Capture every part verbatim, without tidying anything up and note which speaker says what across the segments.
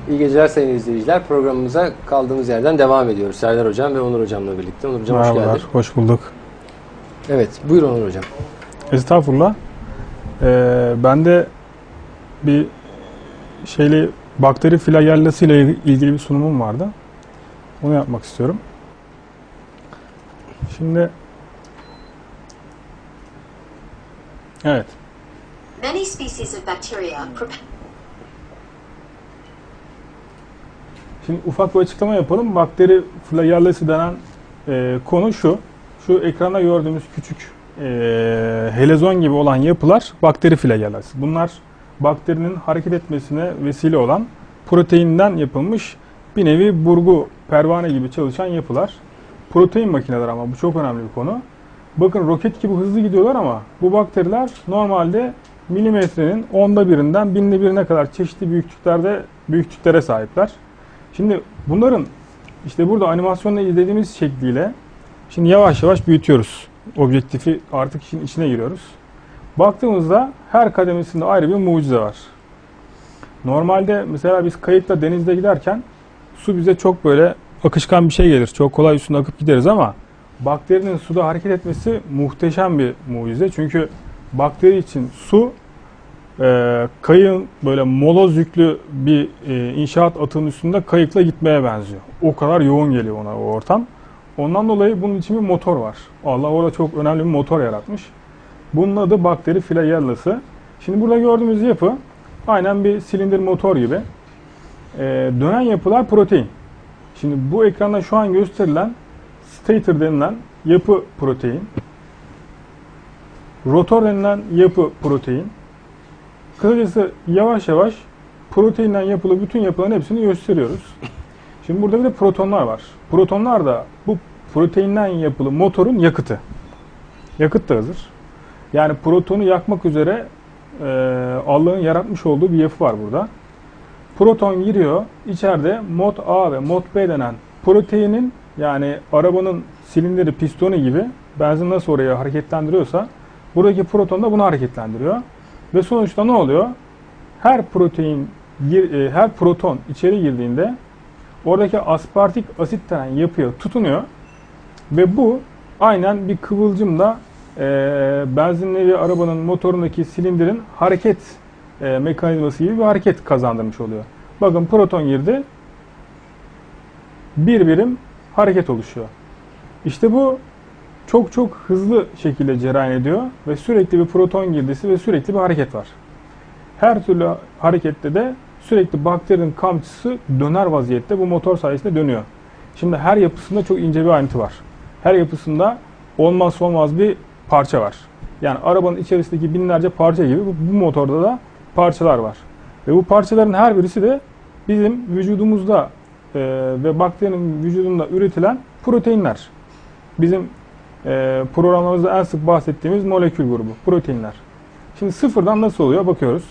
Speaker 1: İyi geceler sayın izleyiciler. Programımıza kaldığımız yerden devam ediyoruz. Serdar Hocam ve Onur Hocam'la birlikte. Onur Hocam hoş
Speaker 2: Merhabalar,
Speaker 1: geldin.
Speaker 2: hoş bulduk.
Speaker 1: Evet, buyurun Onur Hocam.
Speaker 2: Estağfurullah. Ee, ben de bir şeyle bakteri flagellası ile ilgili bir sunumum vardı. Onu yapmak istiyorum. Şimdi evet.
Speaker 3: Many species of bacteria
Speaker 2: Şimdi ufak bir açıklama yapalım. Bakteri flagellası denen e, konu şu. Şu ekranda gördüğümüz küçük e, helezon gibi olan yapılar bakteri flagellası. Bunlar bakterinin hareket etmesine vesile olan proteinden yapılmış bir nevi burgu, pervane gibi çalışan yapılar. Protein makineler ama bu çok önemli bir konu. Bakın roket gibi hızlı gidiyorlar ama bu bakteriler normalde milimetrenin onda birinden binde birine kadar çeşitli büyüklüklerde büyüklüklere sahipler. Şimdi bunların işte burada animasyonda izlediğimiz şekliyle şimdi yavaş yavaş büyütüyoruz. Objektifi artık işin içine giriyoruz. Baktığımızda her kademesinde ayrı bir mucize var. Normalde mesela biz kayıkla denizde giderken su bize çok böyle akışkan bir şey gelir. Çok kolay üstünde akıp gideriz ama bakterinin suda hareket etmesi muhteşem bir mucize. Çünkü bakteri için su e, kayığın böyle moloz yüklü bir e, inşaat atığının üstünde kayıkla gitmeye benziyor. O kadar yoğun geliyor ona o ortam. Ondan dolayı bunun için bir motor var. Allah orada çok önemli bir motor yaratmış. Bunun adı bakteri flagellası. Şimdi burada gördüğümüz yapı aynen bir silindir motor gibi. Ee, dönen yapılar protein. Şimdi bu ekranda şu an gösterilen stator denilen yapı protein. Rotor denilen yapı protein. Kısacası yavaş yavaş proteinden yapılı bütün yapıların hepsini gösteriyoruz. Şimdi burada bir de protonlar var. Protonlar da bu proteinden yapılı motorun yakıtı. Yakıt da hazır. Yani protonu yakmak üzere e, Allah'ın yaratmış olduğu bir yapı var burada. Proton giriyor. İçeride mod A ve mod B denen proteinin yani arabanın silindiri, pistonu gibi benzin nasıl oraya hareketlendiriyorsa buradaki proton da bunu hareketlendiriyor. Ve sonuçta ne oluyor? Her protein, her proton içeri girdiğinde oradaki aspartik asit denen yapıya tutunuyor ve bu aynen bir kıvılcımla e, benzinli bir arabanın motorundaki silindirin hareket e, mekanizması gibi bir hareket kazandırmış oluyor. Bakın proton girdi, bir birim hareket oluşuyor. İşte bu çok çok hızlı şekilde cereyan ediyor ve sürekli bir proton girdisi ve sürekli bir hareket var. Her türlü harekette de sürekli bakterinin kamçısı döner vaziyette bu motor sayesinde dönüyor. Şimdi her yapısında çok ince bir ayrıntı var. Her yapısında olmazsa olmaz bir parça var. Yani arabanın içerisindeki binlerce parça gibi bu, bu motorda da parçalar var. Ve bu parçaların her birisi de bizim vücudumuzda e, ve bakterinin vücudunda üretilen proteinler. Bizim e, programımızda en sık bahsettiğimiz molekül grubu, proteinler. Şimdi sıfırdan nasıl oluyor bakıyoruz.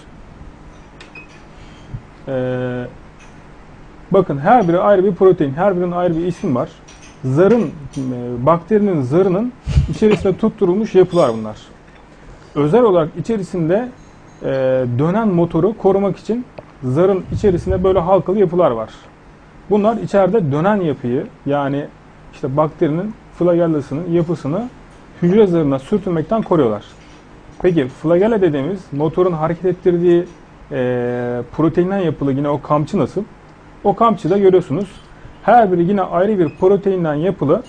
Speaker 2: Ee, bakın her biri ayrı bir protein, her birinin ayrı bir isim var. Zarın, e, bakterinin zarının içerisinde tutturulmuş yapılar bunlar. Özel olarak içerisinde e, dönen motoru korumak için zarın içerisinde böyle halkalı yapılar var. Bunlar içeride dönen yapıyı yani işte bakterinin flagellasının yapısını hücre zarına sürtünmekten koruyorlar. Peki flagella dediğimiz motorun hareket ettirdiği e, proteinden yapılı yine o kamçı nasıl? O kamçıda görüyorsunuz. Her biri yine ayrı bir proteinden yapılı.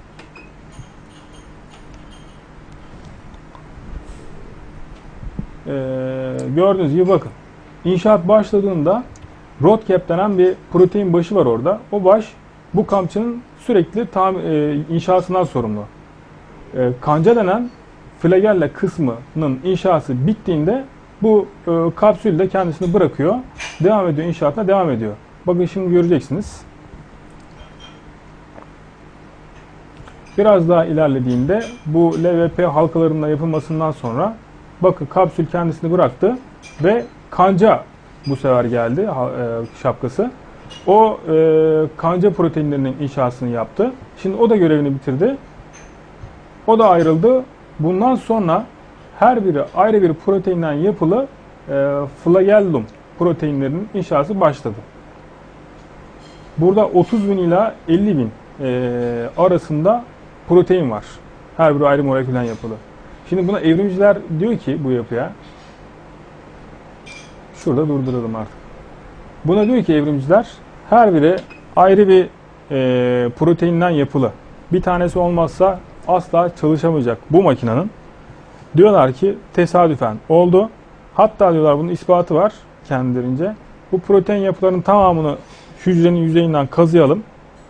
Speaker 2: E, gördüğünüz gibi bakın. İnşaat başladığında Rodcap denen bir protein başı var orada. O baş bu kamçının sürekli tam, e, inşasından sorumlu. E, kanca denen flagella kısmının inşası bittiğinde bu e, kapsül de kendisini bırakıyor. Devam ediyor, inşaatına devam ediyor. Bakın şimdi göreceksiniz. Biraz daha ilerlediğinde bu L V P halkalarının yapılmasından sonra bakın kapsül kendisini bıraktı ve kanca bu sefer geldi e, şapkası. O e, kanca proteinlerinin inşasını yaptı. Şimdi o da görevini bitirdi. O da ayrıldı. Bundan sonra her biri ayrı bir proteinden yapılı e, flagellum proteinlerinin inşası başladı. Burada otuz bin ila elli bin e, arasında protein var. Her biri ayrı molekülden yapılı. Şimdi buna evrimciler diyor ki bu yapıya, şurada durduralım artık. Buna diyor ki evrimciler, her biri ayrı bir e, proteinden yapılı. Bir tanesi olmazsa asla çalışamayacak bu makinenin. Diyorlar ki tesadüfen oldu. Hatta diyorlar bunun ispatı var kendilerince. Bu protein yapılarının tamamını hücrenin yüzeyinden kazıyalım.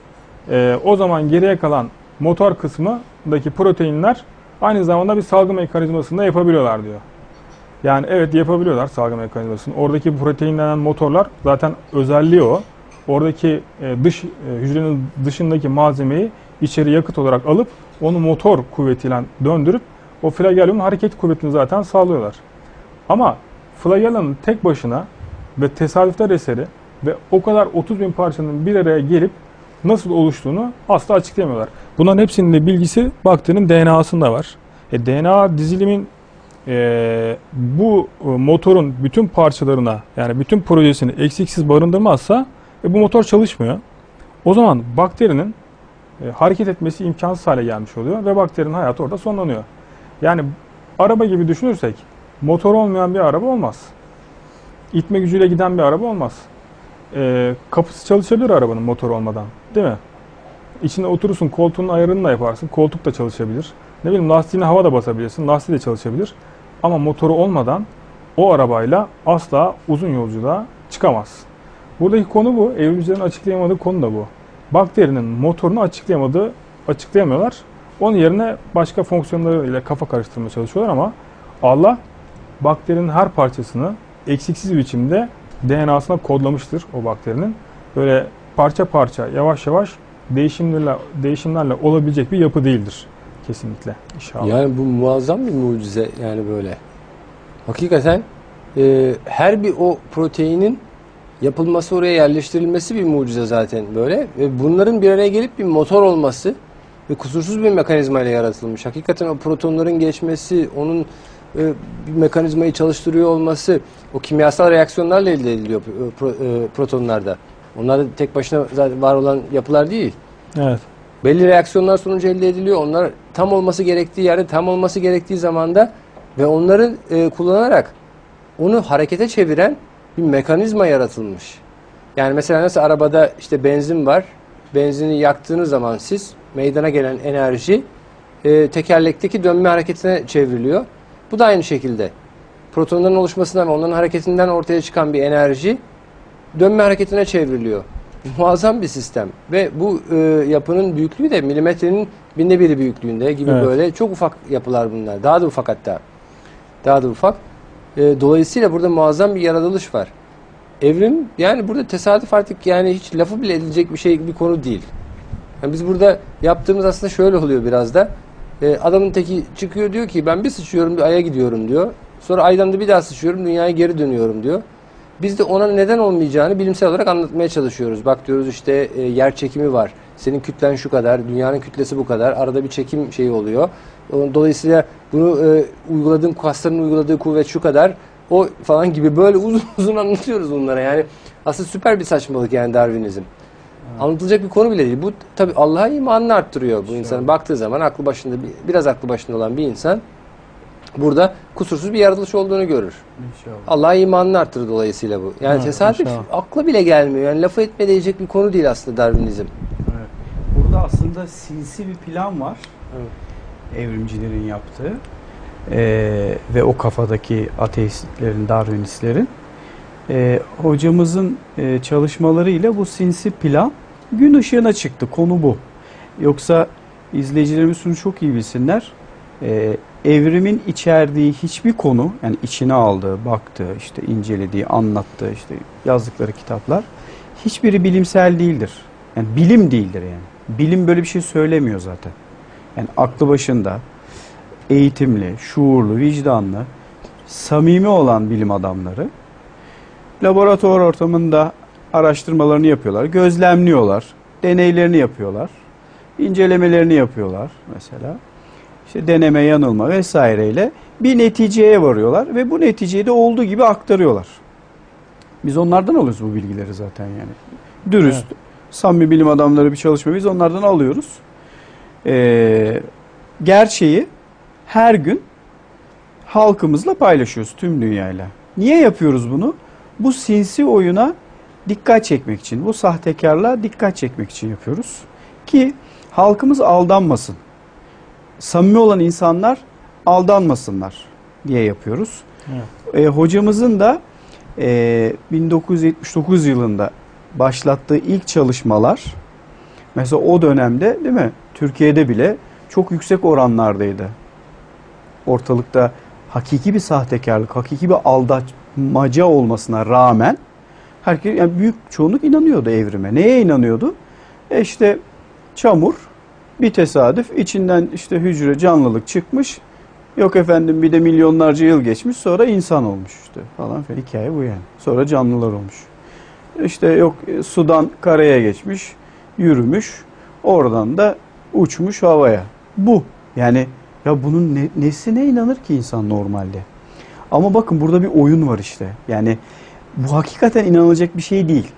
Speaker 2: E, o zaman geriye kalan motor kısmındaki proteinler aynı zamanda bir salgı mekanizmasında yapabiliyorlar diyor. Yani evet yapabiliyorlar salgı mekanizmasını. Oradaki protein denen motorlar zaten özelliği o. Oradaki dış hücrenin dışındaki malzemeyi içeri yakıt olarak alıp onu motor kuvvetiyle döndürüp o flagellum'un hareket kuvvetini zaten sağlıyorlar. Ama flagellum'un tek başına ve tesadüfler eseri ve o kadar otuz bin parçanın bir araya gelip nasıl oluştuğunu asla açıklayamıyorlar. Bunların hepsinin de bilgisi bakterinin D N A'sında var. E, D N A dizilimin e, bu motorun bütün parçalarına, yani bütün projesini eksiksiz barındırmazsa e, bu motor çalışmıyor. O zaman bakterinin e, hareket etmesi imkansız hale gelmiş oluyor ve bakterinin hayatı orada sonlanıyor. Yani araba gibi düşünürsek motor olmayan bir araba olmaz. İtme gücüyle giden bir araba olmaz. E, kapısı çalışabilir arabanın motor olmadan, değil mi? İçine oturursun, koltuğun ayarını da yaparsın, koltuk da çalışabilir. Ne bileyim lastiğine hava da basabilirsin, lastiği de çalışabilir. Ama motoru olmadan o arabayla asla uzun yolculuğa çıkamaz. Buradaki konu bu. Evrimcilerin açıklayamadığı konu da bu. Bakterinin motorunu açıklayamadığı, açıklayamıyorlar. Onun yerine başka fonksiyonlarıyla kafa karıştırmaya çalışıyorlar ama Allah bakterinin her parçasını eksiksiz biçimde D N A'sına kodlamıştır o bakterinin. Böyle parça parça, yavaş yavaş değişimlerle, değişimlerle olabilecek bir yapı değildir. Kesinlikle. İnşallah.
Speaker 1: Yani bu muazzam bir mucize yani böyle. Hakikaten e, her bir o proteinin yapılması, oraya yerleştirilmesi bir mucize zaten böyle. Ve bunların bir araya gelip bir motor olması ve kusursuz bir mekanizmayla yaratılmış. Hakikaten o protonların geçmesi, onun e, bir mekanizmayı çalıştırıyor olması, o kimyasal reaksiyonlarla elde ediliyor pro, e, protonlarda. Onlar da tek başına zaten var olan yapılar değil.
Speaker 2: Evet.
Speaker 1: Belli reaksiyonlar sonucu elde ediliyor. Onlar tam olması gerektiği yerde, tam olması gerektiği zamanda ve onları e, kullanarak onu harekete çeviren bir mekanizma yaratılmış. Yani mesela nasıl arabada işte benzin var. Benzini yaktığınız zaman siz meydana gelen enerji e, tekerlekteki dönme hareketine çevriliyor. Bu da aynı şekilde. Protonların oluşmasından ve onların hareketinden ortaya çıkan bir enerji dönme hareketine çevriliyor. Muazzam bir sistem ve bu e, yapının büyüklüğü de milimetrenin binde biri büyüklüğünde gibi
Speaker 2: Evet.
Speaker 1: böyle çok ufak yapılar bunlar. Daha da ufak hatta. Daha da ufak. E, dolayısıyla burada muazzam bir yaratılış var. Evrim yani burada tesadüf artık yani hiç lafı bile edilecek bir şey bir konu değil. Yani biz burada yaptığımız aslında şöyle oluyor biraz da. E, adamın teki çıkıyor diyor ki ben bir sıçıyorum bir aya gidiyorum diyor. Sonra aydan da bir daha sıçıyorum dünyaya geri dönüyorum diyor. Biz de ona neden olmayacağını bilimsel olarak anlatmaya çalışıyoruz. Bak diyoruz işte e, yer çekimi var. Senin kütlen şu kadar, dünyanın kütlesi bu kadar. Arada bir çekim şeyi oluyor. Dolayısıyla bunu e, uyguladığın kasların uyguladığı kuvvet şu kadar. O falan gibi böyle uzun uzun anlatıyoruz onlara. Yani aslında süper bir saçmalık yani Darwinizm. Evet. Anlatılacak bir konu bile değil. Bu tabii Allah'a imanını arttırıyor bu insanın. Baktığı zaman aklı başında biraz aklı başında olan bir insan burada kusursuz bir yaratılış olduğunu görür. Allah'a imanını arttırır dolayısıyla bu. Yani evet, tesadüf inşallah. Akla bile gelmiyor. Yani lafı etmeye değecek bir konu değil aslında Darwinizm.
Speaker 4: Evet. Burada aslında sinsi bir plan var. Evet. Evrimcilerin yaptığı. Ee, ve o kafadaki ateistlerin, Darwinistlerin. Ee, hocamızın e, çalışmalarıyla bu sinsi plan gün ışığına çıktı. Konu bu. Yoksa izleyicilerimiz şunu çok iyi bilsinler. Ee, evrimin içerdiği hiçbir konu, yani içine aldığı, baktığı, işte incelediği, anlattığı, işte yazdıkları kitaplar hiçbiri bilimsel değildir. Yani bilim değildir yani. Bilim böyle bir şey söylemiyor zaten. Yani aklı başında, eğitimli, şuurlu, vicdanlı, samimi olan bilim adamları laboratuvar ortamında araştırmalarını yapıyorlar, gözlemliyorlar, deneylerini yapıyorlar, incelemelerini yapıyorlar mesela. İşte deneme, yanılma vesaireyle bir neticeye varıyorlar ve bu neticeyi de olduğu gibi aktarıyorlar. Biz onlardan alıyoruz bu bilgileri zaten yani. Dürüst, evet. Samimi bilim adamları bir çalışma. Biz onlardan alıyoruz. Ee, gerçeği her gün halkımızla paylaşıyoruz, tüm dünyayla. Niye yapıyoruz bunu? Bu sinsi oyuna dikkat çekmek için, bu sahtekarlığa dikkat çekmek için yapıyoruz. Ki halkımız aldanmasın. Samimi olan insanlar aldanmasınlar diye yapıyoruz. Evet. E, hocamızın da e, bin dokuz yüz yetmiş dokuz yılında başlattığı ilk çalışmalar, mesela o dönemde değil mi, Türkiye'de bile çok yüksek oranlardaydı. Ortalıkta hakiki bir sahtekarlık, hakiki bir aldatmaca olmasına rağmen herkes, yani büyük çoğunluk inanıyordu evrime. Neye inanıyordu? E işte çamur, bir tesadüf, içinden işte hücre, canlılık çıkmış. Yok efendim bir de milyonlarca yıl geçmiş, sonra insan olmuş işte falan filan. Hikaye bu yani. Sonra canlılar olmuş. İşte yok sudan karaya geçmiş, yürümüş, oradan da uçmuş havaya. Bu. Yani ya bunun ne, nesine inanır ki insan normalde? Ama bakın burada bir oyun var işte. Yani bu hakikaten inanılacak bir şey değil.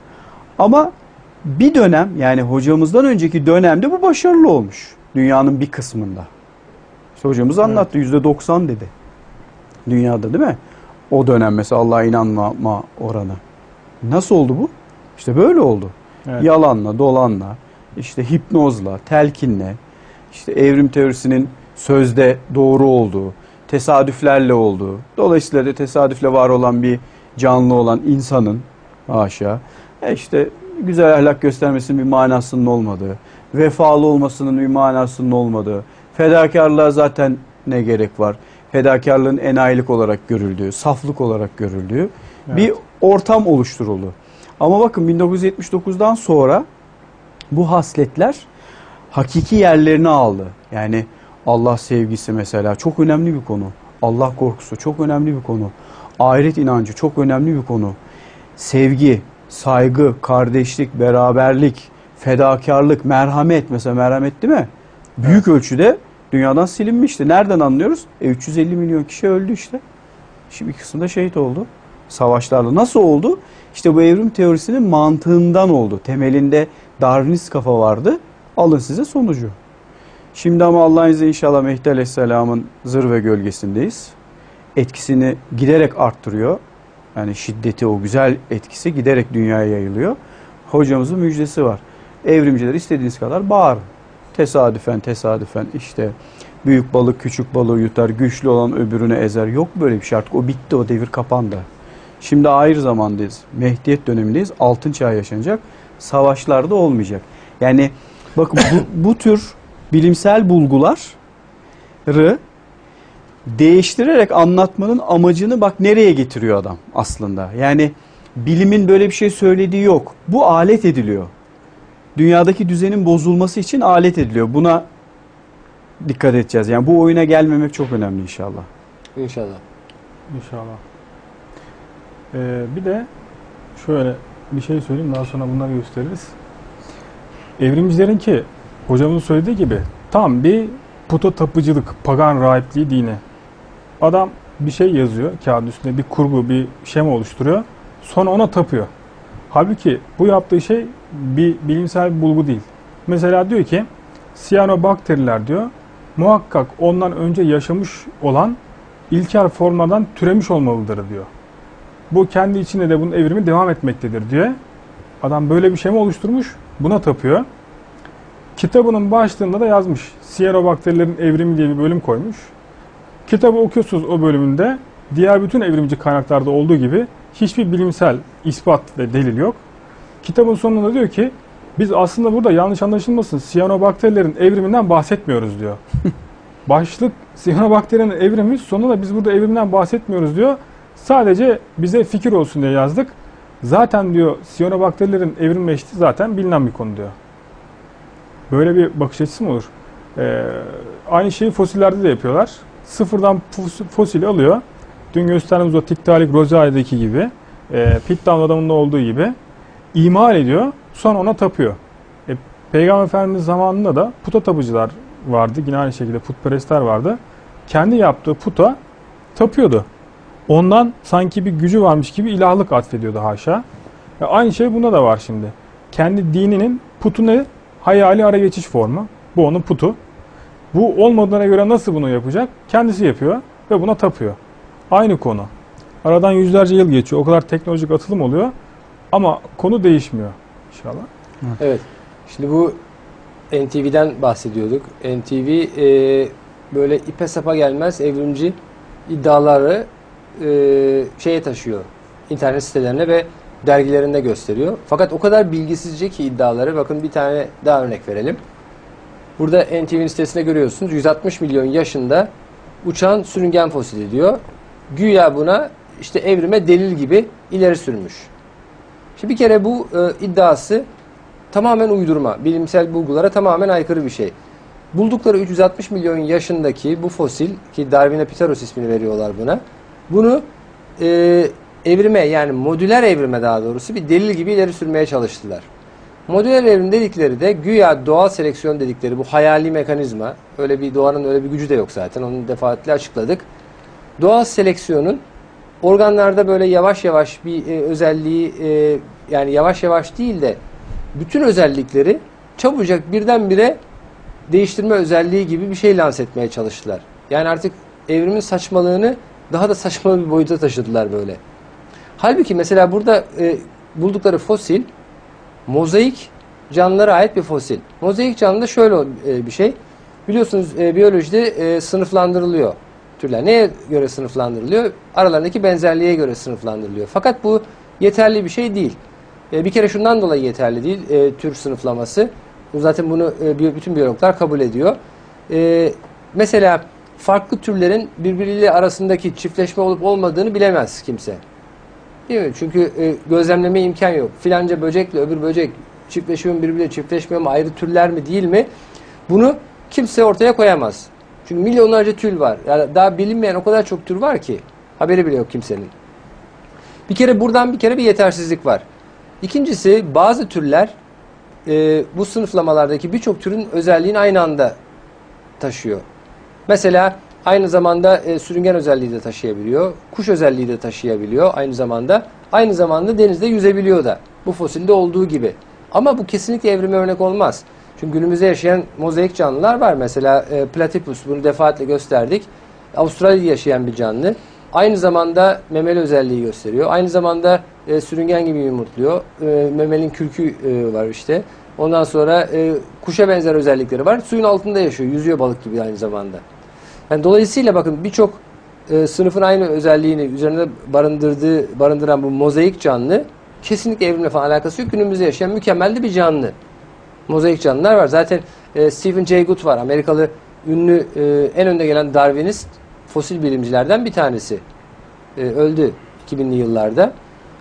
Speaker 4: Ama bir dönem, yani hocamızdan önceki dönemde bu başarılı olmuş. Dünyanın bir kısmında. İşte hocamız anlattı, yüzde doksan dedi. Dünyada değil mi? O dönem mesela Allah'a inanmama oranı. Nasıl oldu bu? İşte böyle oldu. Evet. Yalanla, dolanla, işte hipnozla, telkinle, işte evrim teorisinin sözde doğru olduğu, tesadüflerle olduğu, dolayısıyla da tesadüfle var olan bir canlı olan insanın haşa, e işte güzel ahlak göstermesinin bir manasının olmadığı, vefalı olmasının bir manasının olmadığı, fedakarlığa zaten ne gerek var? Fedakarlığın enayilik olarak görüldüğü, saflık olarak görüldüğü evet. bir ortam oluşturuldu. Ama bakın bin dokuz yüz yetmiş dokuzdan sonra bu hasletler hakiki yerlerini aldı. Yani Allah sevgisi mesela çok önemli bir konu. Allah korkusu çok önemli bir konu. Ahiret inancı çok önemli bir konu. Sevgi, saygı, kardeşlik, beraberlik, fedakarlık, merhamet, mesela merhamet değil mi? Büyük evet. ölçüde dünyadan silinmişti. Nereden anlıyoruz? E üç yüz elli milyon kişi öldü işte. Şimdi bir kısmı da şehit oldu. Savaşlarla. Nasıl oldu? İşte bu evrim teorisinin mantığından oldu. Temelinde Darwinist kafa vardı. Alın size sonucu. Şimdi ama Allah'ın izniyle inşallah Mehdi Aleyhisselam'ın zirve gölgesindeyiz. Etkisini giderek arttırıyor. Yani şiddeti, o güzel etkisi giderek dünyaya yayılıyor. Hocamızın müjdesi var. Evrimciler istediğiniz kadar bağırın. Tesadüfen tesadüfen işte büyük balık küçük balığı yutar, güçlü olan öbürünü ezer. Yok böyle bir şey artık. O bitti, o devir kapandı. Şimdi ahir zamandayız. Mehdiyet dönemindeyiz. Altın çağ yaşanacak. Savaşlarda olmayacak. Yani bakın bu, bu tür bilimsel bulguları değiştirerek anlatmanın amacını bak nereye getiriyor adam aslında. Yani bilimin böyle bir şey söylediği yok. Bu alet ediliyor. Dünyadaki düzenin bozulması için alet ediliyor. Buna dikkat edeceğiz. Yani bu oyuna gelmemek çok önemli inşallah.
Speaker 1: İnşallah.
Speaker 2: İnşallah. Ee, bir de şöyle bir şey söyleyeyim, daha sonra bunları gösteririz. Evrimcilerin ki hocamızın söylediği gibi tam bir puta tapıcılık, pagan rahipliği dini. Adam bir şey yazıyor kağıdın üstünde, bir kurgu, bir şema oluşturuyor. Sonra ona tapıyor. Halbuki bu yaptığı şey bir bilimsel bir bulgu değil. Mesela diyor ki siyanobakteriler diyor muhakkak ondan önce yaşamış olan ilkel formlardan türemiş olmalıdır diyor. Bu kendi içinde de bunun evrimi devam etmektedir diyor. Adam böyle bir şey mi oluşturmuş? Buna tapıyor. Kitabının başlığında da yazmış. Siyanobakterilerin evrimi diye bir bölüm koymuş. Kitabı okuyorsunuz, o bölümünde diğer bütün evrimci kaynaklarda olduğu gibi hiçbir bilimsel ispat ve delil yok. Kitabın sonunda diyor ki biz aslında burada yanlış anlaşılmasın siyanobakterilerin evriminden bahsetmiyoruz diyor. Başlık siyanobakterinin evrimi, sonunda biz burada evrimden bahsetmiyoruz diyor. Sadece bize fikir olsun diye yazdık. Zaten diyor siyanobakterilerin evrim eşiği zaten bilinen bir konu diyor. Böyle bir bakış açısı mı olur? Ee, aynı şeyi fosillerde de yapıyorlar. Sıfırdan fosili alıyor. Dün gösterdiğimiz o Tiktaalik Rosae'deki gibi, e, Pitdown adamında olduğu gibi imal ediyor. Sonra ona tapıyor. E, Peygamber Efendimiz zamanında da puta tapıcılar vardı. Yine aynı şekilde putperestler vardı. Kendi yaptığı puta tapıyordu. Ondan sanki bir gücü varmış gibi ilahlık atfediyordu haşa. E, aynı şey bunda da var şimdi. kendi dininin putunu hayali ara geçiş formu. Bu onun putu. Bu olmadığına göre nasıl bunu yapacak? Kendisi yapıyor ve buna tapıyor. Aynı konu. Aradan yüzlerce yıl geçiyor. O kadar teknolojik atılım oluyor. Ama konu değişmiyor inşallah.
Speaker 1: Evet. Şimdi bu N T V'den bahsediyorduk. N T V e, böyle ipe sapa gelmez evrimci iddiaları e, şeye taşıyor. İnternet sitelerine ve dergilerinde gösteriyor. Fakat o kadar bilgisizce ki iddiaları. Bakın bir tane daha örnek verelim. Burada N T V'nin sitesinde görüyorsunuz. yüz altmış milyon yaşında uçan sürüngen fosili diyor. Güya buna işte evrime delil gibi ileri sürmüş. Şimdi bir kere bu e, iddiası tamamen uydurma. Bilimsel bulgulara tamamen aykırı bir şey. Buldukları üç yüz altmış milyon yaşındaki bu fosil, ki Darwinopithecus ismini veriyorlar buna. Bunu e, evrime, yani modüler evrime daha doğrusu bir delil gibi ileri sürmeye çalıştılar. Modüler evrim dedikleri de güya doğal seleksiyon dedikleri bu hayali mekanizma. Öyle bir doğanın öyle bir gücü de yok zaten. Onu defaatle açıkladık. Doğal seleksiyonun organlarda böyle yavaş yavaş bir e, özelliği e, yani yavaş yavaş değil de bütün özellikleri çabucak birdenbire değiştirme özelliği gibi bir şey lanse etmeye çalıştılar. Yani artık evrimin saçmalığını daha da saçma bir boyuta taşıdılar böyle. Halbuki mesela burada e, buldukları fosil mozaik canlılara ait bir fosil. Mozaik canlı da şöyle e, bir şey. Biliyorsunuz e, biyolojide e, sınıflandırılıyor türler. Neye göre sınıflandırılıyor? Aralarındaki benzerliğe göre sınıflandırılıyor. Fakat bu yeterli bir şey değil. E, bir kere şundan dolayı yeterli değil e, tür sınıflaması. Zaten bunu e, bütün biyologlar kabul ediyor. E, mesela farklı türlerin birbiriyle arasındaki çiftleşme olup olmadığını bilemez kimse. Değil mi? Çünkü e, gözlemleme imkan yok. Filanca böcekle öbür böcek çiftleşiyor mu, birbiriyle çiftleşmiyor mu, ayrı türler mi değil mi? Bunu kimse ortaya koyamaz. Çünkü milyonlarca tür var. Yani daha bilinmeyen o kadar çok tür var ki haberi bile yok kimsenin. Bir kere buradan bir kere bir yetersizlik var. İkincisi bazı türler e, bu sınıflamalardaki birçok türün özelliğini aynı anda taşıyor. Mesela aynı zamanda e, sürüngen özelliği de taşıyabiliyor. Kuş özelliği de taşıyabiliyor aynı zamanda. Aynı zamanda denizde yüzebiliyor da. Bu fosilde olduğu gibi. Ama bu kesinlikle evrime örnek olmaz. Çünkü günümüzde yaşayan mozaik canlılar var. Mesela e, Platypus, bunu defaatle gösterdik. Avustralya'da yaşayan bir canlı. Aynı zamanda memeli özelliği gösteriyor. Aynı zamanda e, sürüngen gibi yumurtluyor. E, memelin kürkü e, var işte. Ondan sonra e, kuşa benzer özellikleri var. Suyun altında yaşıyor. Yüzüyor balık gibi aynı zamanda. Yani dolayısıyla bakın birçok e, sınıfın aynı özelliğini üzerinde barındırdığı, barındıran bu mozaik canlı kesinlikle evrimle falan alakası yok. Günümüzde yaşayan mükemmel de bir canlı. Mozaik canlılar var. Zaten e, Stephen Jay Gould var. Amerikalı ünlü e, en önde gelen Darwinist fosil bilimcilerden bir tanesi. E, öldü iki binli yıllarda.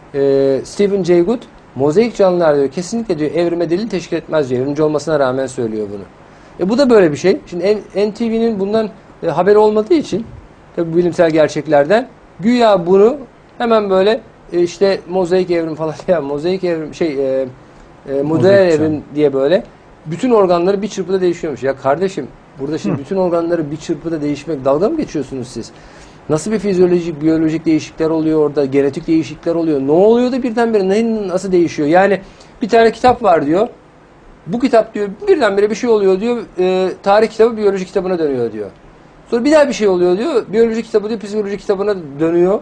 Speaker 1: E, Stephen Jay Gould mozaik canlılar diyor kesinlikle diyor evrime delil teşkil etmez diyor. Evrimci olmasına rağmen söylüyor bunu. E, bu da böyle bir şey. Şimdi N T V'nin bundan e, haberi olmadığı için tabii bilimsel gerçeklerden güya bunu hemen böyle e, işte mozaik evrim falan ya mozaik evrim şey e, e, modern evrim diye böyle bütün organları bir çırpıda değişiyormuş. Ya kardeşim burada şimdi Hı. bütün organları bir çırpıda değişmek, dalga mı geçiyorsunuz siz? Nasıl bir fizyolojik, biyolojik değişiklikler oluyor orada, genetik değişiklikler oluyor. Ne oluyor da birdenbire ne, nasıl değişiyor? Yani bir tane kitap var diyor. Bu kitap diyor birdenbire bir şey oluyor diyor. E, tarih kitabı biyoloji kitabına dönüyor diyor. Sonra bir daha bir şey oluyor diyor. Biyoloji kitabı diyor psikoloji kitabına dönüyor.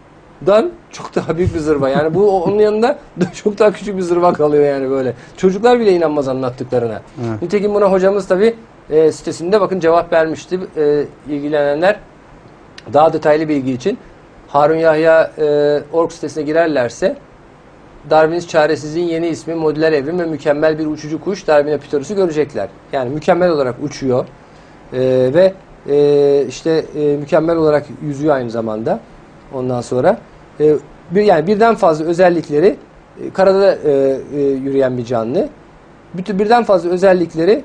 Speaker 1: Dan çok daha büyük bir zırva. Yani bu onun yanında çok daha küçük bir zırva kalıyor yani böyle. Çocuklar bile inanmaz anlattıklarına. Evet. Nitekim buna hocamız tabii e, sitesinde bakın cevap vermişti. E, ilgilenenler daha detaylı bilgi için Harun Yahya e, org sitesine girerlerse Darwinist çaresizliğin yeni ismi modüler evrim ve mükemmel bir uçucu kuş Darwinopithecus'u görecekler. Yani mükemmel olarak uçuyor e, ve e, işte e, mükemmel olarak yüzüyor aynı zamanda. Ondan sonra e, bir, yani birden fazla özellikleri e, karada e, e, yürüyen bir canlı. Bütün birden fazla özellikleri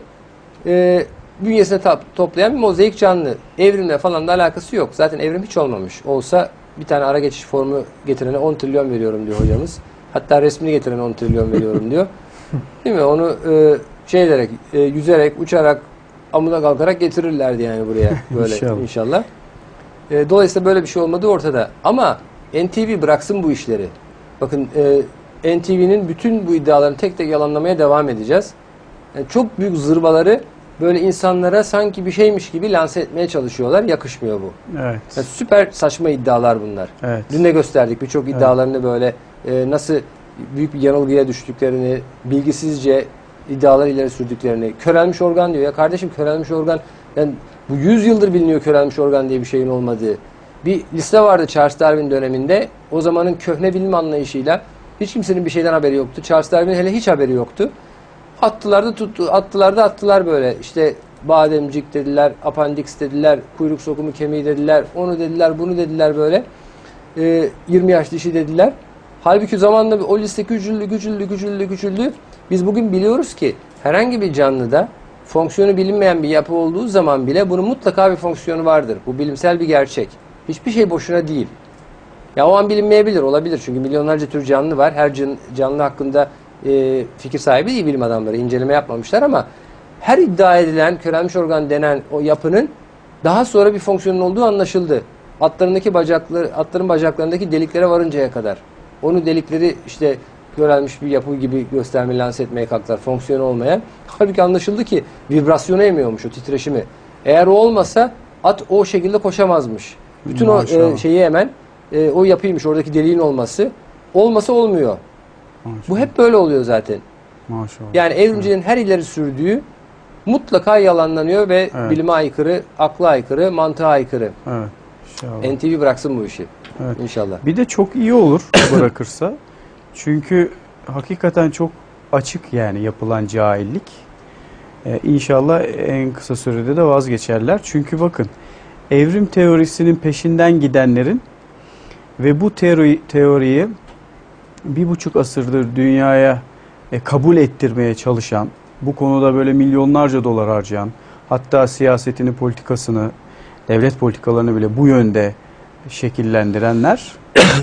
Speaker 1: e, bünyesine toplayan bir mozaik canlı. Evrimle falan da alakası yok. Zaten evrim hiç olmamış. Olsa bir tane ara geçiş formu getirene on trilyon veriyorum diyor hocamız. Hatta resmini getirene on trilyon veriyorum diyor. Değil mi? Onu e, şey ederek, e, yüzerek, uçarak, amuda kalkarak getirirlerdi yani buraya böyle inşallah. inşallah. E, dolayısıyla böyle bir şey olmadığı ortada. Ama N T V bıraksın bu işleri. Bakın e, N T V'nin bütün bu iddialarını tek tek yalanlamaya devam edeceğiz. Yani çok büyük zırvaları böyle insanlara sanki bir şeymiş gibi lanse etmeye çalışıyorlar. Yakışmıyor bu.
Speaker 2: Evet.
Speaker 1: Yani süper saçma iddialar bunlar.
Speaker 2: Evet.
Speaker 1: Dün de gösterdik birçok iddialarını böyle e, nasıl büyük bir yanılgıya düştüklerini, bilgisizce iddialar ileri sürdüklerini. Körelmiş organ diyor. Ya kardeşim, körelmiş organ, yani bu yüz yıldır biliniyor körelmiş organ diye bir şeyin olmadığı. Bir liste vardı Charles Darwin döneminde. O zamanın köhne bilim anlayışıyla hiç kimsenin bir şeyden haberi yoktu. Charles Darwin'in hele hiç haberi yoktu. Attılar da tuttu, attılar da attılar böyle. İşte bademcik dediler, appendix dediler, kuyruk sokumu kemiği dediler, onu dediler, bunu dediler böyle. Ee, yirmi yaş dişi dediler. Halbuki zamanla o liste küçüldü, küçüldü, küçüldü, küçüldü. Biz bugün biliyoruz ki herhangi bir canlıda fonksiyonu bilinmeyen bir yapı olduğu zaman bile bunun mutlaka bir fonksiyonu vardır. Bu bilimsel bir gerçek. Hiçbir şey boşuna değil. Ya o an bilinmeyebilir, olabilir. Çünkü milyonlarca tür canlı var. Her can, canlı hakkında e, fikir sahibi değil bilim adamları. İnceleme yapmamışlar ama her iddia edilen körelmiş organ denen o yapının daha sonra bir fonksiyonun olduğu anlaşıldı. Atlarındaki bacakları, atların bacaklarındaki deliklere varıncaya kadar. Onu delikleri işte körelmiş bir yapı gibi gösterme, lanse etmeye kalktılar. Fonksiyonu olmayan. Halbuki anlaşıldı ki vibrasyonu emiyormuş o titreşimi. Eğer o olmasa at o şekilde koşamazmış. Bütün Maşallah. o e, şeyi hemen e, o yapıymış, oradaki deliğin olması. Olmasa olmuyor. Maşallah. Bu hep böyle oluyor zaten.
Speaker 2: Maşallah.
Speaker 1: Yani evrimciliğin her ileri sürdüğü mutlaka yalanlanıyor ve evet. bilime aykırı, akla aykırı, mantığa aykırı.
Speaker 2: Evet. İnşallah.
Speaker 1: N T V bıraksın bu işi.
Speaker 2: Evet.
Speaker 1: İnşallah.
Speaker 2: Bir de çok iyi olur bırakırsa. Çünkü hakikaten çok açık yani yapılan cahillik. Ee, İnşallah en kısa sürede de vazgeçerler. Çünkü bakın, evrim teorisinin peşinden gidenlerin ve bu teori, teoriyi bir buçuk asırdır dünyaya e, kabul ettirmeye çalışan, bu konuda böyle milyonlarca dolar harcayan, hatta siyasetini, politikasını, devlet politikalarını bile bu yönde şekillendirenler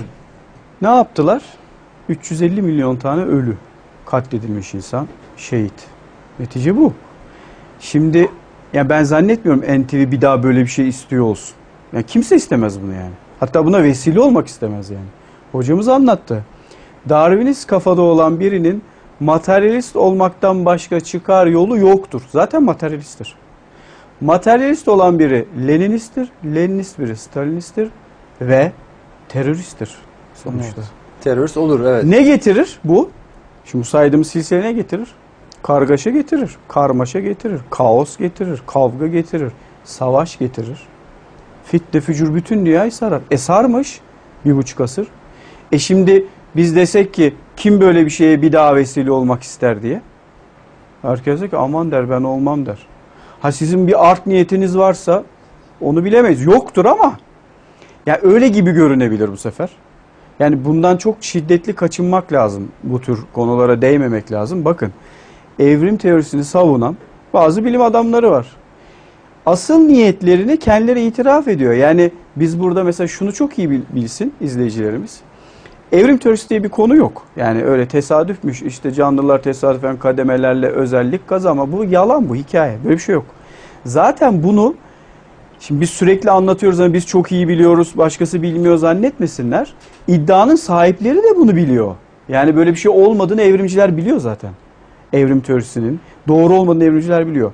Speaker 2: ne yaptılar? üç yüz elli milyon tane ölü, katledilmiş insan, şehit. Netice bu. Şimdi yani ben zannetmiyorum N T V bir daha böyle bir şey istiyor olsun. Yani kimse istemez bunu yani. Hatta buna vesile olmak istemez yani. Hocamız anlattı. Darwinist kafada olan birinin materyalist olmaktan başka çıkar yolu yoktur. Zaten materyalisttir. Materyalist olan biri Leninisttir, Leninist biri Stalinisttir ve teröristtir sonuçta. Evet.
Speaker 1: Terörist olur, evet.
Speaker 2: Ne getirir bu? Şimdi saydığımız silsile ne getirir? Kargaşa getirir, karmaşa getirir, kaos getirir, kavga getirir, savaş getirir. Fitne, fücur bütün dünyayı sarar. E sarmış bir buçuk asır. E şimdi biz desek ki kim böyle bir şeye bir daha vesile olmak ister diye. Herkes der ki aman der, ben olmam der. Ha sizin bir art niyetiniz varsa onu bilemeyiz. Yoktur ama ya öyle gibi görünebilir bu sefer. Yani bundan çok şiddetli kaçınmak lazım. Bu tür konulara değmemek lazım. Bakın, evrim teorisini savunan bazı bilim adamları var. Asıl niyetlerini kendileri itiraf ediyor. Yani biz burada mesela şunu çok iyi bilsin izleyicilerimiz. Evrim teorisi diye bir konu yok. Yani öyle tesadüfmüş, işte canlılar tesadüfen kademelerle özellik kazanma. Bu yalan, bu hikaye. Böyle bir şey yok. Zaten bunu şimdi biz sürekli anlatıyoruz ama biz çok iyi biliyoruz, başkası bilmiyor zannetmesinler. İddianın sahipleri de bunu biliyor. Yani böyle bir şey olmadığını evrimciler biliyor zaten. Evrim teorisinin doğru olmadığını evrimciler biliyor.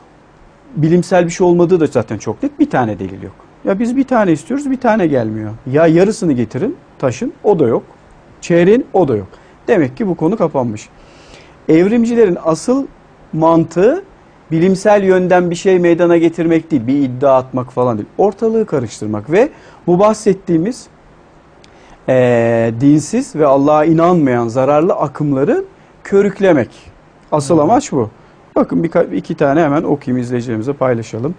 Speaker 2: Bilimsel bir şey olmadığı da zaten çok net, bir tane delil yok. Ya biz bir tane istiyoruz, bir tane gelmiyor. Ya yarısını getirin, taşın, o da yok. Çeyreğin, o da yok. Demek ki bu konu kapanmış. Evrimcilerin asıl mantığı bilimsel yönden bir şey meydana getirmek değil, bir iddia atmak falan değil. Ortalığı karıştırmak ve bu bahsettiğimiz e, dinsiz ve Allah'a inanmayan zararlı akımları körüklemek. Asıl amaç bu. Bakın bir, iki tane hemen okuyayım, izleyicilerimize paylaşalım.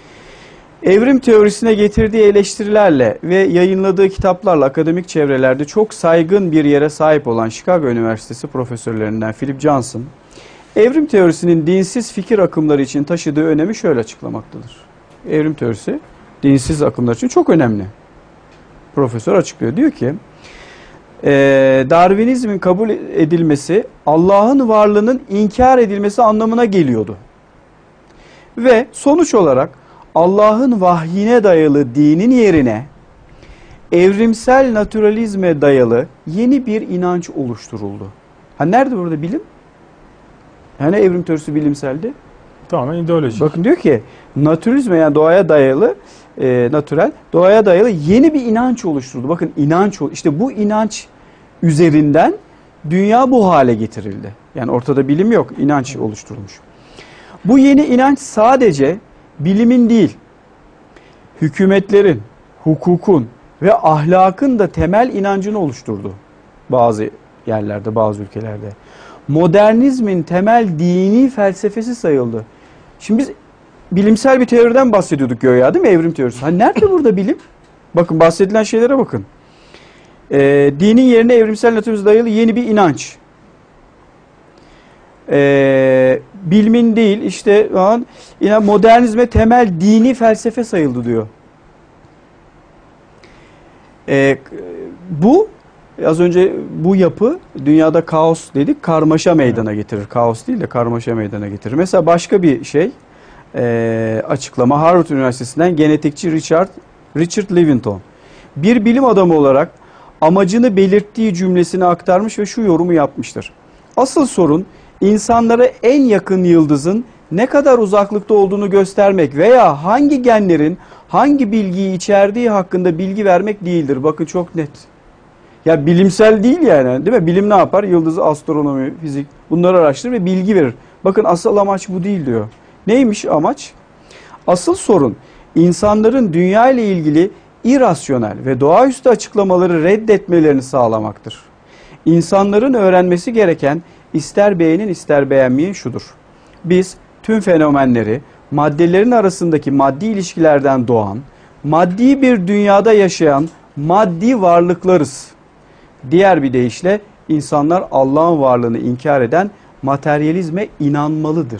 Speaker 2: Evrim teorisine getirdiği eleştirilerle ve yayınladığı kitaplarla akademik çevrelerde çok saygın bir yere sahip olan Chicago Üniversitesi profesörlerinden Philip Johnson, evrim teorisinin dinsiz fikir akımları için taşıdığı önemi şöyle açıklamaktadır. Evrim teorisi dinsiz akımlar için çok önemli. Profesör açıklıyor. Diyor ki, e, Darwinizmin kabul edilmesi Allah'ın varlığının inkar edilmesi anlamına geliyordu. Ve sonuç olarak Allah'ın vahyine dayalı dinin yerine
Speaker 4: evrimsel naturalizme dayalı yeni bir inanç oluşturuldu. Ha nerede burada bilim? Hani evrim teorisi bilimseldi?
Speaker 2: Tamamen ideolojik.
Speaker 4: Bakın diyor ki naturalizme, yani doğaya dayalı, e, natürel, doğaya dayalı yeni bir inanç oluşturuldu. Bakın inanç, işte bu inanç üzerinden dünya bu hale getirildi. Yani ortada bilim yok, inanç oluşturulmuş. Bu yeni inanç sadece bilimin değil, hükümetlerin, hukukun ve ahlakın da temel inancını oluşturdu bazı yerlerde, bazı ülkelerde. Modernizmin temel dini felsefesi sayıldı. Şimdi biz bilimsel bir teoriden bahsediyorduk göya, değil mi? Evrim teorisi. Ha nerede burada bilim? Bakın bahsedilen şeylere bakın. Ee, dinin yerine evrimsel naturalizme dayalı yeni bir inanç. Ee, bilimin değil, işte yine modernizme temel dini felsefe sayıldı diyor. Ee, bu az önce bu yapı dünyada kaos dedik, karmaşa meydana getirir. Kaos değil de karmaşa meydana getirir. Mesela başka bir şey e, açıklama Harvard Üniversitesi'nden genetikçi Richard Richard Lewontin. Bir bilim adamı olarak amacını belirttiği cümlesini aktarmış ve şu yorumu yapmıştır. Asıl sorun insanlara en yakın yıldızın ne kadar uzaklıkta olduğunu göstermek veya hangi genlerin hangi bilgiyi içerdiği hakkında bilgi vermek değildir. Bakın çok net. Ya bilimsel değil yani, değil mi? Bilim ne yapar? Yıldızı, astronomi, fizik bunları araştırır ve bilgi verir. Bakın asıl amaç bu değil diyor. Neymiş amaç? Asıl sorun insanların dünya ile ilgili irrasyonel ve doğaüstü açıklamaları reddetmelerini sağlamaktır. İnsanların öğrenmesi gereken ister beğenin ister beğenmeyin şudur. Biz tüm fenomenleri maddelerin arasındaki maddi ilişkilerden doğan, maddi bir dünyada yaşayan maddi varlıklarız. Diğer bir deyişle insanlar Allah'ın varlığını inkar eden materyalizme inanmalıdır.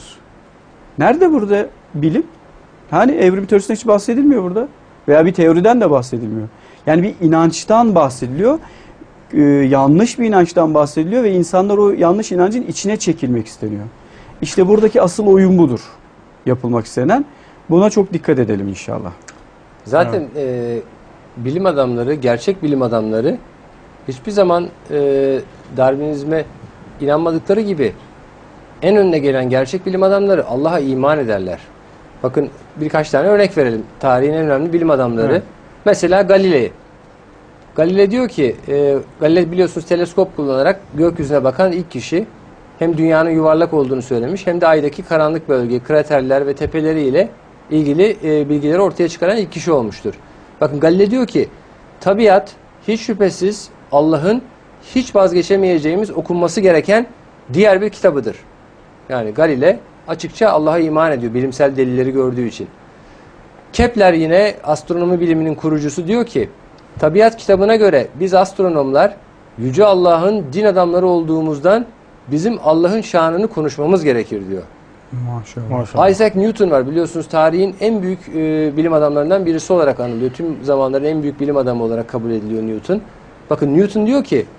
Speaker 4: Nerede burada bilim? Hani evrim teorisinden hiç bahsedilmiyor burada. Veya bir teoriden de bahsedilmiyor. Yani bir inançtan bahsediliyor. Ee, yanlış bir inançtan bahsediliyor ve insanlar o yanlış inancın içine çekilmek isteniyor. İşte buradaki asıl oyun budur. Yapılmak istenen. Buna çok dikkat edelim inşallah.
Speaker 1: Zaten evet. e, bilim adamları, gerçek bilim adamları hiçbir zaman e, Darwinizme inanmadıkları gibi en önüne gelen gerçek bilim adamları Allah'a iman ederler. Bakın birkaç tane örnek verelim. Tarihin en önemli bilim adamları. Evet. Mesela Galilei. Galilei diyor ki, e, Galilei biliyorsunuz teleskop kullanarak gökyüzüne bakan ilk kişi. Hem dünyanın yuvarlak olduğunu söylemiş, hem de aydaki karanlık bölge, kraterler ve tepeleriyle ilgili e, bilgileri ortaya çıkaran ilk kişi olmuştur. Bakın Galilei diyor ki, tabiat hiç şüphesiz Allah'ın hiç vazgeçemeyeceğimiz okunması gereken diğer bir kitabıdır. Yani Galilei açıkça Allah'a iman ediyor, bilimsel delilleri gördüğü için. Kepler yine astronomi biliminin kurucusu diyor ki, tabiat kitabına göre biz astronomlar Yüce Allah'ın din adamları olduğumuzdan bizim Allah'ın şanını konuşmamız gerekir diyor.
Speaker 2: Maşallah. Maşallah.
Speaker 1: Isaac Newton var, biliyorsunuz tarihin en büyük e, bilim adamlarından birisi olarak anılıyor. Tüm zamanların en büyük bilim adamı olarak kabul ediliyor Newton. Bakın Newton diyor ki,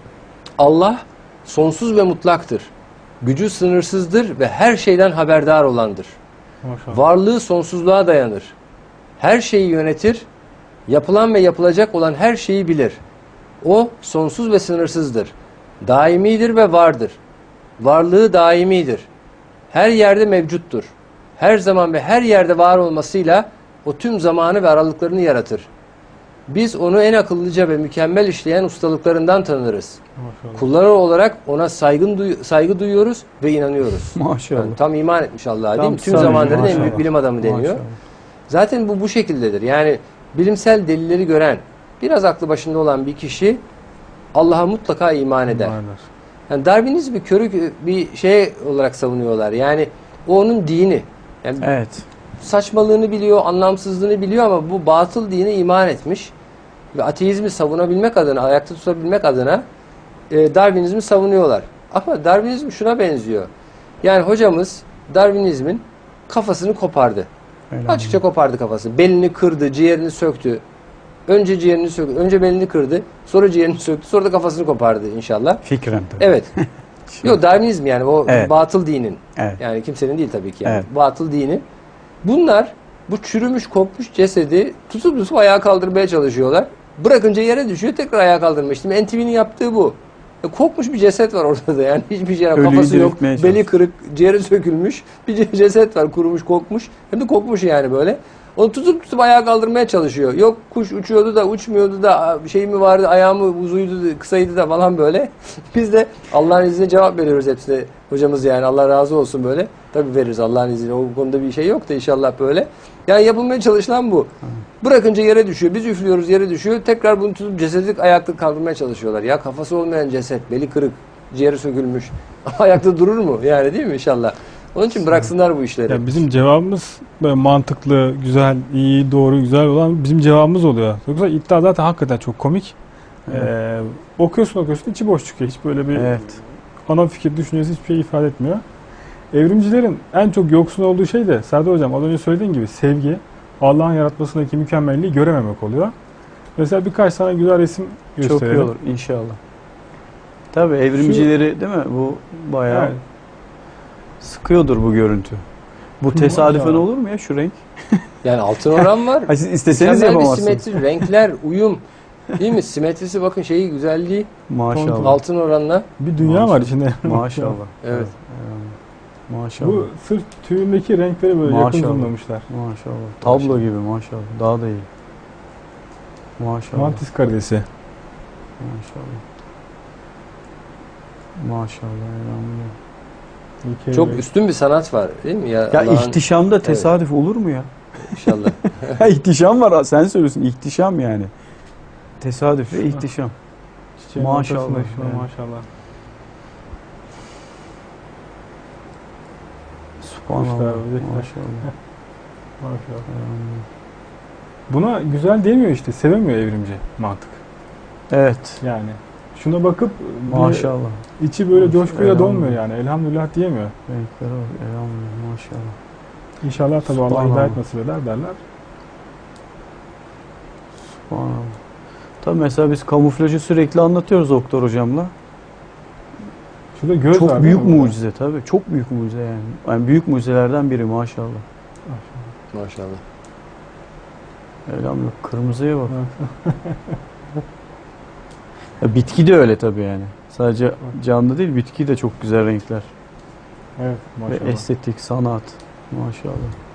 Speaker 1: Allah sonsuz ve mutlaktır. Gücü sınırsızdır ve her şeyden haberdar olandır.
Speaker 2: Maşallah.
Speaker 1: Varlığı sonsuzluğa dayanır. Her şeyi yönetir. Yapılan ve yapılacak olan her şeyi bilir. O sonsuz ve sınırsızdır. Daimidir ve vardır. Varlığı daimidir. Her yerde mevcuttur. Her zaman ve her yerde var olmasıyla o tüm zamanı ve aralıklarını yaratır. Biz onu en akıllıca ve mükemmel işleyen ustalıklarından tanırız. Maşallah. Kulları olarak ona saygın duy saygı duyuyoruz ve inanıyoruz.
Speaker 4: Maşallah.
Speaker 1: Yani tam iman etmiş Allah'a, değil mi? Tüm
Speaker 4: tabii,
Speaker 1: zamanların
Speaker 4: maşallah.
Speaker 1: en büyük bilim adamı deniyor.
Speaker 4: Maşallah.
Speaker 1: Zaten bu bu şekildedir. Yani bilimsel delilleri gören, biraz aklı başında olan bir kişi Allah'a mutlaka iman eder.
Speaker 2: İman eder.
Speaker 1: Yani Darwinizmi körü bir şey olarak savunuyorlar. Yani o onun dini. Yani
Speaker 4: evet.
Speaker 1: Saçmalığını biliyor, anlamsızlığını biliyor ama bu batıl dine iman etmiş. Ve ateizmi savunabilmek adına, ayakta tutabilmek adına e, Darwinizmi savunuyorlar. Ama Darwinizm şuna benziyor. Yani hocamız Darwinizmin kafasını kopardı.
Speaker 4: Öyle
Speaker 1: Açıkça
Speaker 4: mi?
Speaker 1: kopardı kafasını. Belini kırdı, ciğerini söktü. Önce ciğerini söktü, önce belini kırdı, sonra ciğerini söktü, sonra da kafasını kopardı inşallah.
Speaker 4: Fikren tabii.
Speaker 1: Evet. Yok, Darwinizm yani o
Speaker 4: evet.
Speaker 1: batıl dinin.
Speaker 4: Evet.
Speaker 1: Yani kimsenin değil tabii ki yani.
Speaker 4: Evet.
Speaker 1: Batıl dini. Bunlar bu çürümüş, kopmuş cesedi tutup tutup ayağa kaldırmaya çalışıyorlar. Bırakınca yere düşüyor, tekrar ayağa kaldırma. İşte N T V'nin yaptığı bu. E, kokmuş bir ceset var ortada yani. Hiçbir şey,
Speaker 4: Ölüyü
Speaker 1: kafası yok,
Speaker 4: diriltmeye
Speaker 1: beli
Speaker 4: çalışıyor.
Speaker 1: kırık, ciğeri sökülmüş bir ceset var, kurumuş, kokmuş. Hem de kokmuş yani böyle. Onu tutup tutup ayağa kaldırmaya çalışıyor. Yok kuş uçuyordu da uçmuyordu da şey mi vardı, ayağı mı uzuydu da, kısaydı da falan böyle. Biz de Allah'ın izniyle cevap veriyoruz hepsine. Hocamız yani Allah razı olsun böyle. Tabii veririz Allah'ın izniyle. O konuda bir şey yok da inşallah böyle. Yani yapılmaya çalışılan bu. Bırakınca yere düşüyor. Biz üflüyoruz, yere düşüyor. Tekrar bunu tutup cesedik ayakta kaldırmaya çalışıyorlar. Ya kafası olmayan ceset, beli kırık, ciğeri sökülmüş. Ayakta durur mu? Yani değil mi inşallah? Onun için bıraksınlar bu işleri.
Speaker 2: Yani bizim cevabımız böyle mantıklı, güzel, iyi, doğru, güzel olan bizim cevabımız oluyor. Yoksa iddia zaten hakikaten çok komik.
Speaker 4: Evet.
Speaker 2: Ee, okuyorsun okuyorsun içi boş çıkıyor. Hiç böyle bir
Speaker 4: Evet.
Speaker 2: ana fikir, düşüncesi hiçbir şey ifade etmiyor. Evrimcilerin en çok yoksun olduğu şey de Serdar Hocam az önce söylediğin gibi sevgi, Allah'ın yaratmasındaki mükemmelliği görememek oluyor. Mesela birkaç tane güzel resim
Speaker 4: Çok
Speaker 2: gösterelim.
Speaker 4: iyi olur inşallah. Tabii evrimcileri değil mi? Bu bayağı
Speaker 2: Evet.
Speaker 4: sıkıyordur bu görüntü. Bu tesadüfen
Speaker 2: Maşallah.
Speaker 4: olur mu ya şu renk?
Speaker 1: Yani altın oran var.
Speaker 4: Ha, siz isteseniz
Speaker 1: Mükemmel bir
Speaker 4: yapamazsınız.
Speaker 1: simetri, renkler, uyum. Değil mi? Simetrisi bakın şeyi, güzelliği.
Speaker 4: Maşallah.
Speaker 1: Altın oranla.
Speaker 2: Bir dünya var içinde.
Speaker 4: Maşallah.
Speaker 1: Evet.
Speaker 4: Ee, Maşallah.
Speaker 2: Bu sırf tüyündeki renkleri böyle yakın
Speaker 4: Maşallah.
Speaker 2: zoomlamışlar.
Speaker 4: Maşallah. Tablo
Speaker 1: Maşallah.
Speaker 4: gibi maşallah. Daha da iyi. Maşallah.
Speaker 2: Mantis karidesi.
Speaker 4: Maşallah. Maşallah. elhamdülillah.
Speaker 2: İlkel
Speaker 1: Çok
Speaker 2: renk.
Speaker 1: üstün bir sanat var değil mi? Ya,
Speaker 4: Ya
Speaker 1: Allah'ın-
Speaker 4: ihtişamda tesadüf olur mu ya?
Speaker 1: İnşallah.
Speaker 4: Ya ihtişam var. Sen söylüyorsun. İhtişam yani. Tesadüf ve ihtişam.
Speaker 2: Çiçeğin
Speaker 4: Maşallah,
Speaker 2: ortasında şuna
Speaker 4: evet.
Speaker 2: maşallah.
Speaker 4: Subhanallah.
Speaker 2: Kuşlar, böcekler.
Speaker 4: Maşallah.
Speaker 2: Maşallah.
Speaker 4: Elhamdülillah.
Speaker 2: Buna güzel diyemiyor işte. Sevemiyor evrimci mantık.
Speaker 4: Evet.
Speaker 2: Yani şuna bakıp bir
Speaker 4: Maşallah.
Speaker 2: içi böyle
Speaker 4: Maşallah.
Speaker 2: coşkuyla donmuyor yani. Elhamdülillah diyemiyor.
Speaker 4: Renklere bak. Elhamdülillah. Maşallah.
Speaker 2: İnşallah tabii Allah
Speaker 4: Subhanallah.
Speaker 2: hidayet nasip eder derler.
Speaker 4: Subhanallah. Tabii mesela biz kamuflajı sürekli anlatıyoruz doktor hocamla.
Speaker 2: Şurada göz var
Speaker 4: Çok
Speaker 2: değil
Speaker 4: büyük
Speaker 2: mi burada?
Speaker 4: mucize tabii. Çok büyük mucize yani. Yani büyük mucizelerden biri maşallah.
Speaker 1: Maşallah.
Speaker 4: Elhamdülillah. Kırmızıya bak. Ya bitki de öyle tabii yani. Sadece canlı değil, bitki de çok güzel renkler.
Speaker 2: Evet
Speaker 4: Ve
Speaker 2: maşallah.
Speaker 4: estetik, sanat. Maşallah.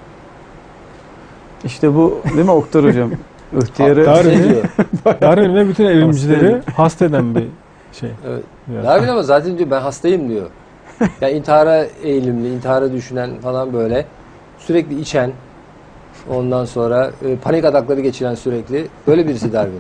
Speaker 4: İşte bu değil mi Oktar hocam? İhtiyarı
Speaker 2: Darwin-
Speaker 1: Ne diyor?
Speaker 2: Darwin ve bütün evrimcileri hasta eden bir şey.
Speaker 1: Evet.
Speaker 2: Biraz.
Speaker 1: Darwin ama zaten diyor ben hastayım diyor. Yani intihara eğilimli, intihara düşünen falan böyle. Sürekli içen. Ondan sonra e, panik atakları geçiren sürekli. Böyle birisi Darwin.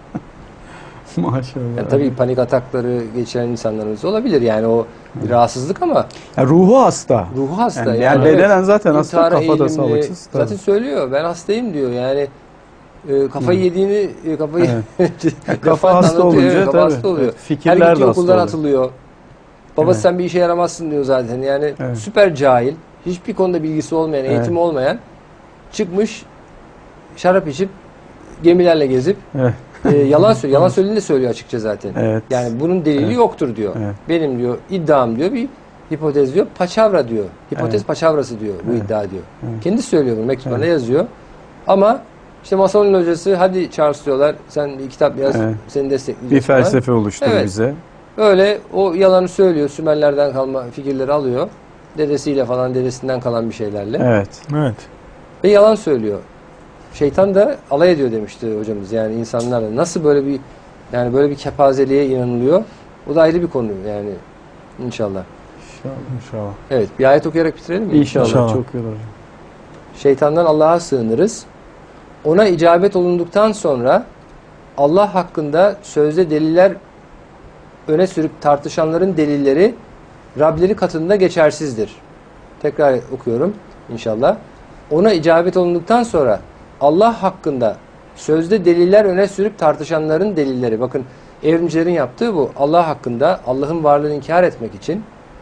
Speaker 4: maşallah.
Speaker 1: Yani tabii panik atakları geçiren insanlarımız olabilir. Yani o bir rahatsızlık ama
Speaker 4: Ya ruhu hasta.
Speaker 1: ruhu hasta.
Speaker 4: Yani,
Speaker 1: Yani,
Speaker 4: yani bedenen
Speaker 1: evet,
Speaker 4: zaten hasta,
Speaker 1: intihara
Speaker 4: kafada
Speaker 1: eğilimli.
Speaker 4: sağlıksız. tabii.
Speaker 1: Zaten söylüyor ben hastayım diyor. Yani e, kafayı
Speaker 4: Hı.
Speaker 1: yediğini e, kafayı
Speaker 4: Kafa
Speaker 1: defaat
Speaker 4: hasta
Speaker 1: anlatıyor.
Speaker 4: olunca
Speaker 1: Evet, kafa
Speaker 4: tabii.
Speaker 1: hasta oluyor.
Speaker 4: Evet,
Speaker 1: Her
Speaker 4: fikirler
Speaker 1: gittiği
Speaker 4: de hasta
Speaker 1: okuldan
Speaker 4: oluyor.
Speaker 1: atılıyor. Babası
Speaker 4: Evet.
Speaker 1: sen bir işe yaramazsın diyor zaten. Yani
Speaker 4: Evet.
Speaker 1: süper cahil, hiçbir konuda bilgisi olmayan,
Speaker 4: Evet.
Speaker 1: eğitimi olmayan çıkmış şarap içip gemilerle gezip
Speaker 4: Evet.
Speaker 1: e, yalan söylüyor. Yalan söylediğini de söylüyor açıkça zaten.
Speaker 4: Evet.
Speaker 1: Yani bunun delili
Speaker 4: Evet.
Speaker 1: yoktur diyor.
Speaker 4: Evet.
Speaker 1: Benim diyor iddiam diyor bir hipotez diyor. Paçavra diyor. Hipotez
Speaker 4: Evet.
Speaker 1: paçavrası diyor bu
Speaker 4: Evet.
Speaker 1: iddia diyor.
Speaker 4: Evet.
Speaker 1: Kendisi söylüyor bunu mektuplarında
Speaker 4: Evet.
Speaker 1: yazıyor. Ama işte Mason'un hocası hadi Charles diyorlar sen bir kitap yaz
Speaker 4: Evet.
Speaker 1: seni
Speaker 4: Bir
Speaker 1: destekleyeceğiz falan.
Speaker 4: felsefe oluştur
Speaker 1: Evet.
Speaker 4: bize.
Speaker 1: Öyle o yalanı söylüyor. Sümerlerden kalma fikirleri alıyor. Dedesiyle falan dedesinden kalan bir şeylerle.
Speaker 4: Evet.
Speaker 2: Evet.
Speaker 1: Ve yalan söylüyor. Şeytan da alay ediyor demişti hocamız. Yani insanlarla nasıl böyle bir yani böyle bir kepazeliğe inanılıyor. O da ayrı bir konu yani inşallah.
Speaker 4: İnşallah.
Speaker 2: İnşallah.
Speaker 1: Evet bir ayet okuyarak bitirelim mi?
Speaker 4: İnşallah.
Speaker 2: İnşallah.
Speaker 4: Çok iyi olur.
Speaker 1: Şeytandan Allah'a sığınırız. Ona icabet olunduktan sonra Allah hakkında sözde deliller öne sürüp tartışanların delilleri Rableri katında geçersizdir. Tekrar okuyorum inşallah. Ona icabet olunduktan sonra Allah hakkında sözde deliller öne sürüp tartışanların delilleri. Bakın evrimcilerin yaptığı bu. Allah hakkında Allah'ın varlığını inkar etmek için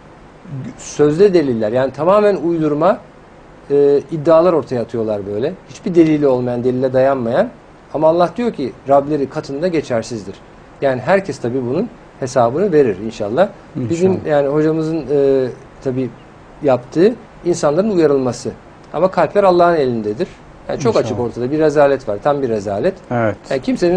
Speaker 1: sözde deliller yani tamamen uydurma e, iddialar ortaya atıyorlar böyle. Hiçbir delili olmayan, delile dayanmayan ama Allah diyor ki Rableri katında geçersizdir. Yani herkes tabii bunun hesabını verir inşallah. Bizim
Speaker 4: İnşallah.
Speaker 1: yani hocamızın e, tabii yaptığı insanların uyarılması. Ama kalpler Allah'ın elindedir. Yani çok
Speaker 2: İnşallah.
Speaker 1: açık ortada bir rezalet var. Tam bir rezalet.
Speaker 4: Evet.
Speaker 1: Yani kimsenin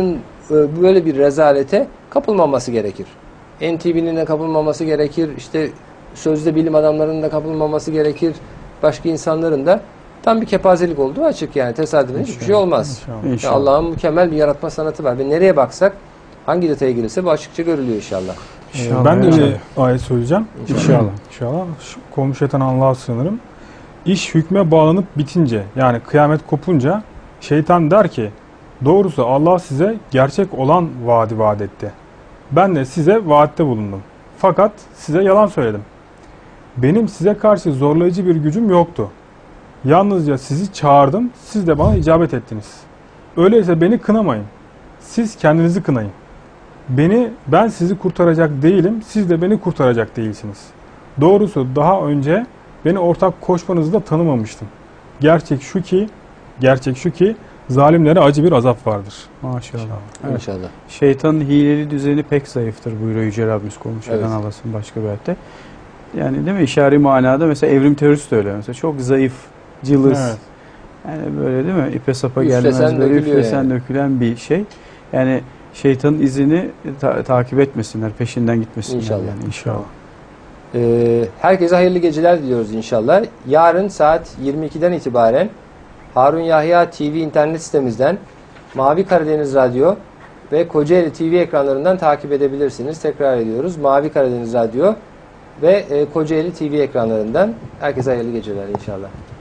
Speaker 1: e, böyle bir rezalete kapılmaması gerekir. N T V'nin de kapılmaması gerekir. İşte sözde bilim adamlarının da kapılmaması gerekir. Başka insanların da tam bir kepazelik olduğu açık yani. Tesadüfen hiçbir şey olmaz.
Speaker 2: İnşallah.
Speaker 4: İnşallah.
Speaker 1: Allah'ın mükemmel bir yaratma sanatı var. Ve nereye baksak, hangi detaya girirse bu açıkça görülüyor inşallah.
Speaker 2: Ee,
Speaker 4: İnşallah.
Speaker 2: ben de
Speaker 4: İnşallah.
Speaker 2: bir ayet söyleyeceğim.
Speaker 1: İnşallah.
Speaker 2: İnşallah. Şu Komşu eten Allah'a sığınırım. İş hükme bağlanıp bitince, yani kıyamet kopunca şeytan der ki, doğrusu Allah size gerçek olan vaadi vaat etti. Ben de size vaatte bulundum. Fakat size yalan söyledim. Benim size karşı zorlayıcı bir gücüm yoktu. Yalnızca sizi çağırdım, siz de bana icabet ettiniz. Öyleyse beni kınamayın. Siz kendinizi kınayın. Beni, ben sizi kurtaracak değilim, siz de beni kurtaracak değilsiniz. Doğrusu daha önce beni ortak koşmanızı da tanımamıştım. Gerçek şu ki, gerçek şu ki zalimlere acı bir azap vardır.
Speaker 4: Maşallah. Evet.
Speaker 1: İnşallah.
Speaker 4: Şeytanın hileli düzeni pek zayıftır buyuruyor Yüce Rabbimiz Komşu eden
Speaker 1: Evet.
Speaker 4: Allah'ın başka bir ayette. Yani değil mi? İşari manada mesela evrim teorisi de öyle. Mesela çok zayıf, cılız.
Speaker 2: Evet.
Speaker 4: Yani böyle değil mi? İpe sapa
Speaker 1: Üflesen
Speaker 4: gelmez. Böyle
Speaker 1: dökülüyor
Speaker 4: üflesen
Speaker 1: yani.
Speaker 4: dökülen bir şey. Yani şeytanın izini ta- takip etmesinler. Peşinden gitmesinler.
Speaker 1: İnşallah.
Speaker 4: Yani inşallah.
Speaker 1: Ee, herkese hayırlı geceler diliyoruz inşallah. Yarın saat yirmi ikiden itibaren Harun Yahya T V internet sitemizden, Mavi Karadeniz Radyo ve Kocaeli T V ekranlarından takip edebilirsiniz. Tekrar ediyoruz. Mavi Karadeniz Radyo ve e, Kocaeli T V ekranlarından. Herkese hayırlı geceler inşallah.